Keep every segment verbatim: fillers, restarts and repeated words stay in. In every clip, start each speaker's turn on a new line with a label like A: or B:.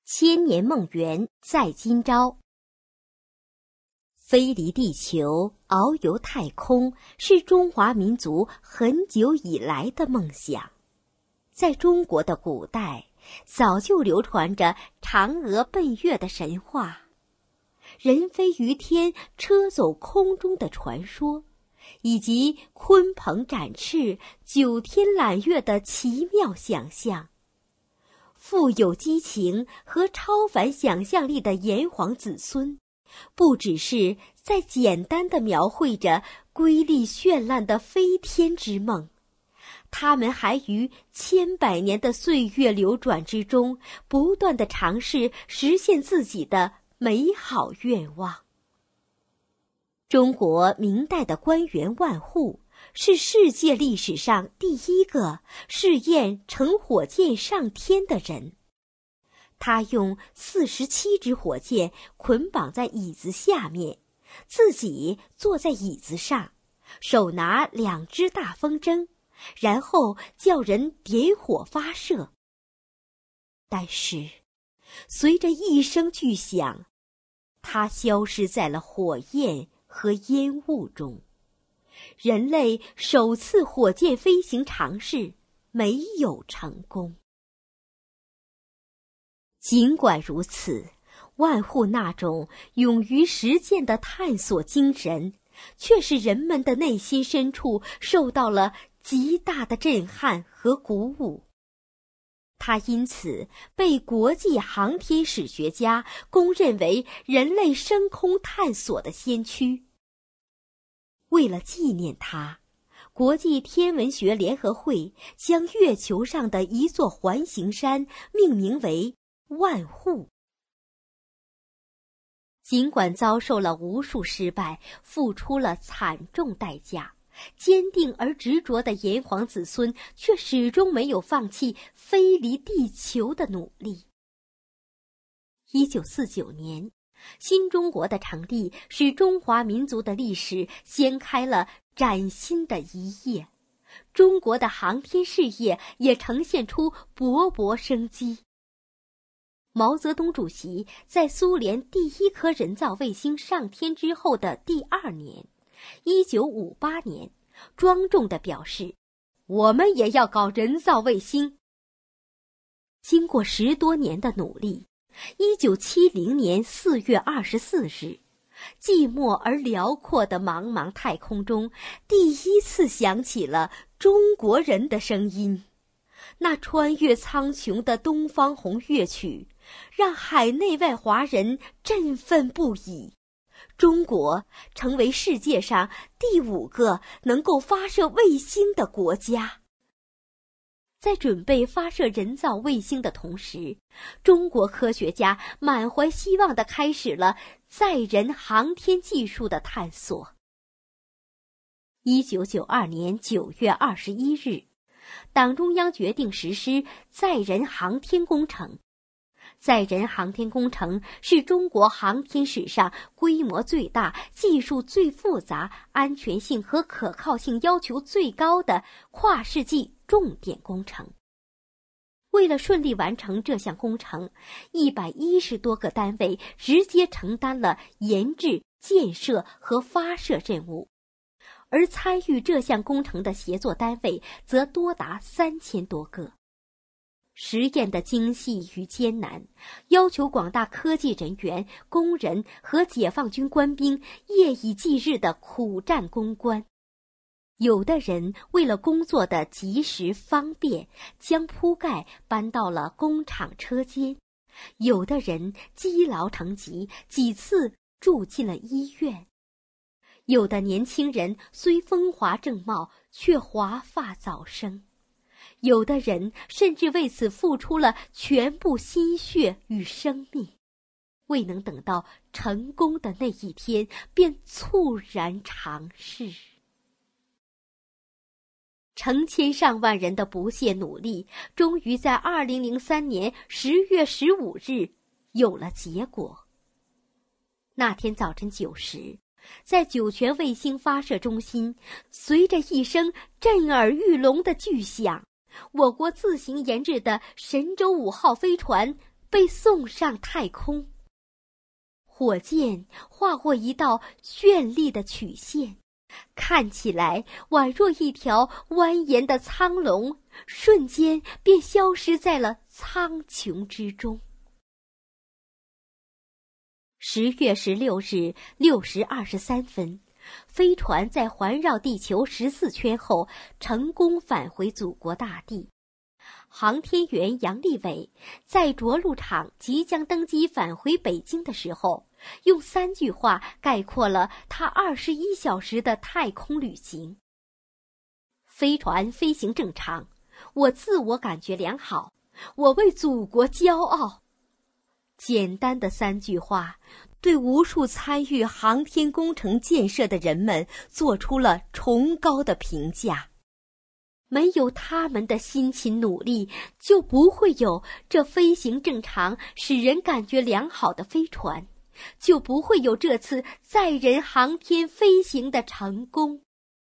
A: 千年梦圆在今朝。飞离地球，遨游太空，是中华民族很久以来的梦想。在中国的古代，早就流传着嫦娥奔月的神话，人飞于天，车走空中的传说，以及鲲鹏展翅，九天揽月的奇妙想象。富有激情和超凡想象力的炎黄子孙，不只是在简单地描绘着瑰丽绚烂的飞天之梦，他们还于千百年的岁月流转之中，不断地尝试实现自己的美好愿望。中国明代的官员万户是世界历史上第一个试验乘火箭上天的人。他用四十七支火箭捆绑在椅子下面，自己坐在椅子上，手拿两只大风筝，然后叫人点火发射。但是，随着一声巨响，他消失在了火焰和烟雾中。人类首次火箭飞行尝试没有成功。尽管如此，万户那种勇于实践的探索精神，却使人们的内心深处受到了极大的震撼和鼓舞。他因此被国际航天史学家公认为人类升空探索的先驱。为了纪念他，国际天文学联合会将月球上的一座环形山命名为万户。尽管遭受了无数失败，付出了惨重代价，坚定而执着的炎黄子孙却始终没有放弃飞离地球的努力。一九四九年，新中国的成立使中华民族的历史掀开了崭新的一页，中国的航天事业也呈现出勃勃生机。毛泽东主席在苏联第一颗人造卫星上天之后的第二年，一九五八年，庄重地表示，我们也要搞人造卫星。经过十多年的努力，一九七零年四月二十四日，寂寞而辽阔的茫茫太空中，第一次响起了中国人的声音。那穿越苍穹的东方红乐曲，让海内外华人振奋不已。中国成为世界上第五个能够发射卫星的国家。在准备发射人造卫星的同时，中国科学家满怀希望地开始了载人航天技术的探索。一九九二年九月二十一日，党中央决定实施载人航天工程。载人航天工程是中国航天史上规模最大、技术最复杂、安全性和可靠性要求最高的跨世纪重点工程。为了顺利完成这项工程，一百一十多个单位直接承担了研制、建设和发射任务，而参与这项工程的协作单位则多达三千多个。实验的精细与艰难，要求广大科技人员、工人和解放军官兵夜以继日地苦战攻关。有的人为了工作的及时方便，将铺盖搬到了工厂车间；有的人积劳成疾，几次住进了医院；有的年轻人虽风华正茂，却华发早生；有的人甚至为此付出了全部心血与生命，未能等到成功的那一天，便猝然长逝。成千上万人的不懈努力，终于在二零零三年十月十五日有了结果。那天早晨九时，在酒泉卫星发射中心，随着一声震耳欲聋的巨响，我国自行研制的神舟五号飞船被送上太空。火箭划过一道绚丽的曲线，看起来宛若一条蜿蜒的苍龙，瞬间便消失在了苍穹之中。十月十六日六时二十三分，飞船在环绕地球十四圈后，成功返回祖国大地。航天员杨利伟在着陆场即将登机返回北京的时候，用三句话概括了他二十一小时的太空旅行：飞船飞行正常，我自我感觉良好，我为祖国骄傲。简单的三句话，对无数参与航天工程建设的人们做出了崇高的评价。没有他们的辛勤努力，就不会有这飞行正常、使人感觉良好的飞船，就不会有这次载人航天飞行的成功。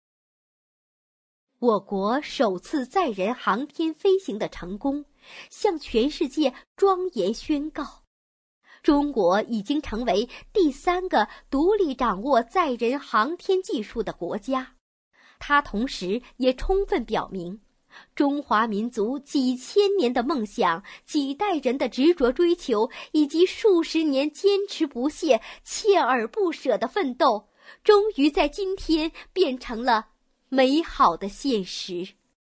A: 我国首次载人航天飞行的成功，向全世界庄严宣告，中国已经成为第三个独立掌握载人航天技术的国家。它同时也充分表明，中华民族几千年的梦想、几代人的执着追求，以及数十年坚持不懈、锲而不舍的奋斗，终于在今天变成了美好的现实。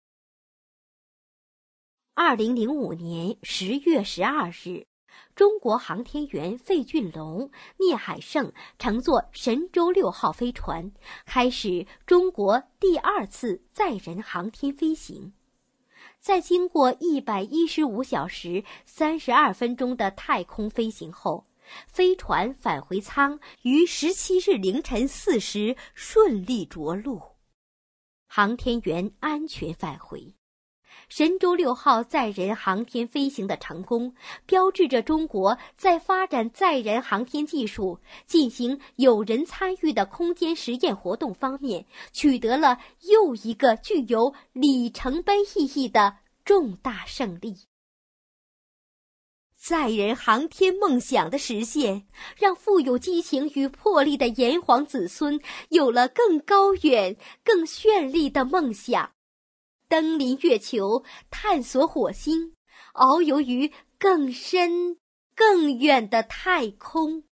A: 二零零五年十月十二日，中国航天员费俊龙、聂海胜乘坐神舟六号飞船，开始中国第二次载人航天飞行。在经过一百一十五小时三十二分钟的太空飞行后，飞船返回舱于十七日凌晨四时顺利着陆，航天员安全返回。神舟六号载人航天飞行的成功，标志着中国在发展载人航天技术、进行有人参与的空间实验活动方面，取得了又一个具有里程碑意义的重大胜利。载人航天梦想的实现，让富有激情与魄力的炎黄子孙有了更高远、更绚丽的梦想。登临月球，探索火星，遨游于更深更远的太空。